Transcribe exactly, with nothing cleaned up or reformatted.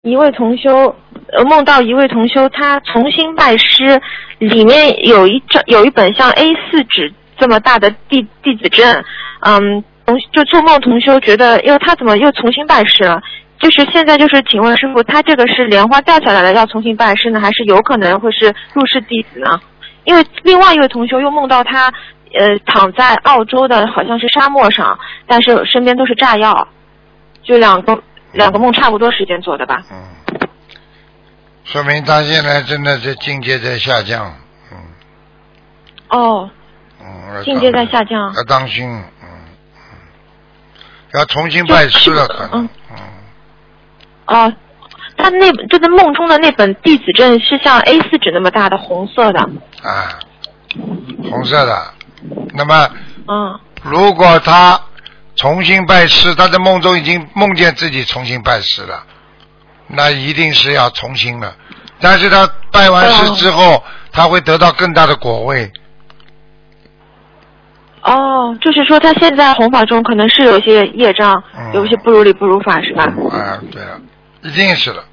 一位同修，呃，梦到一位同修，他重新拜师，里面有一张有一本像 A 四 纸这么大的弟弟子证，嗯，就做梦同修觉得，因为他怎么又重新拜师了？就是现在就是请问师傅，他这个是莲花掉下来的要重新拜师呢，还是有可能会是入室弟子呢？因为另外一位同修又梦到他，呃，躺在澳洲的好像是沙漠上，但是身边都是炸药，就两个。两个梦差不多时间做的吧？ 嗯，说明他现在真的是境界在下降。嗯。 哦。 嗯。 境界在下降。 要当心。嗯嗯。要重新拜师了，可能。 嗯。嗯哦，他那这个梦中的那本弟子证是像 A 四 纸那么大的红色的。 啊。红色的。那么。 嗯。 如果他。重新拜师，他在梦中已经梦见自己重新拜师了，那一定是要重新的。但是他拜完师之后，哦、他会得到更大的果位。 哦，就是说他现在弘法中可能是有一些业障，嗯、有一些不如理不如法，是吧？ 啊，对了，一定是的。